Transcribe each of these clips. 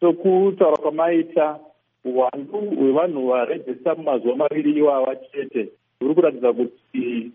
sokutaura kwamaita uwandu hwevanhu varejista mumazuva maviri iwava chete huri kuratidza kuti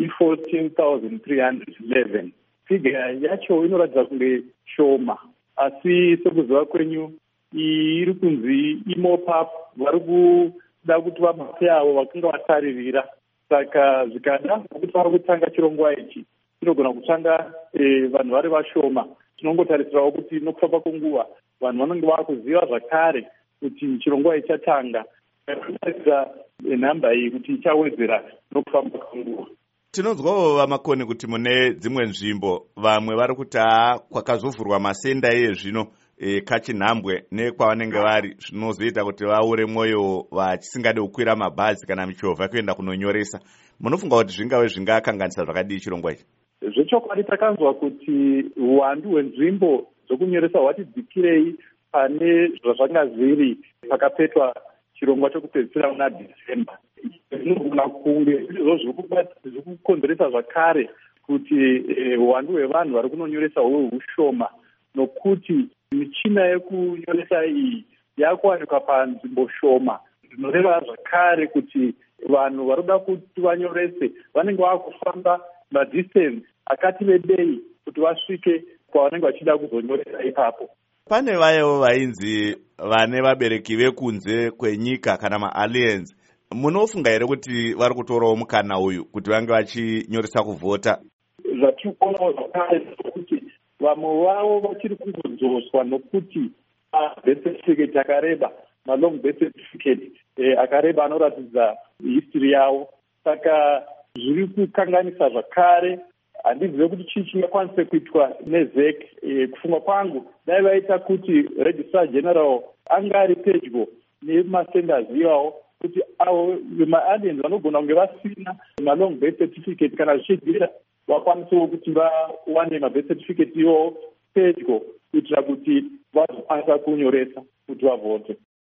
i14,311. Figa yacho inoratidza kunge shoma, asi sekuziva kwenyu iri kunzi imopap vari kuda kuti vabate avo vakanga vataririra. Saka zvikada kuti vari kutanga chirongwa ichi chinogona kutanga vanhu vari vashoma. Tinongotarisirawo kuti nokufamba kwenguva vanhu vanenge vava kuziva zvakare kuti chirongwa ichi chatanga. Tinotarisira nhamba iyi kuti ichawedzera nokufamba kwenguva. Tinonzwawo vamakoni kuti mune dzimwe nzvimbo vamwe vari kuti kwakazovhurwa masenda iye zvino kachinhambwe nekwavanenge vari, zvinozoita kuti vaure mwoyo vachisingade kukwira mabhazi kana michovha kuenda kunonyoresa. Munofunga kuti zvingave zvingakanganisa zvakadii chirongwa ichi? Zvechokwadi takanzwa kuti uwandu hwenzvimbo dzokunyoresa hwati dzikirei pane zvazvanga zviri pakapetwa chirongwa chokupedzisira muna December. Zvinogona kunge zviri kukonzeresa zvakare kuti uwandu hwevanhu vari kunonyoresa huve hushoma, nokuti michina yekunyoresa iyi yakuwanikwa panzvimbo shoma. Zvinoreva zvakare kuti vanhu vari kuda kuti vanyorese vanenge vakufamba madistance akati rebei kuti vasvike kwavanenge vachida kuzonyoresa ipapo. Pane vayewo vainzi vane vabereki vekunze kwenyika kana maaliens. Munofunga here kuti vari kutorawo mukana uyu kuti vange vachinyoresa kuvhota? Zvatikuonawo zvakare kuti vamwe vavo vachiri kungodzoswa nokuti birth certificate akareba, malong birth certificate akareba anoratidza history yavo. Saka zviri kukanganisa zvakare. Handizive kuti chii chingakwanise kuitwa neZEC. Kufunga kwangu dai vaita kuti registrar general anga ari pedyo nemasenders iwawo, kuti avo vemaaliens vanogona kunge vasina malong birth certificate kana zvichibvira vakwanisewo kuti vawane mabirth certificate iwo pedyo kuitira kuti vazokwanisa kunyoresa kuti vavhote.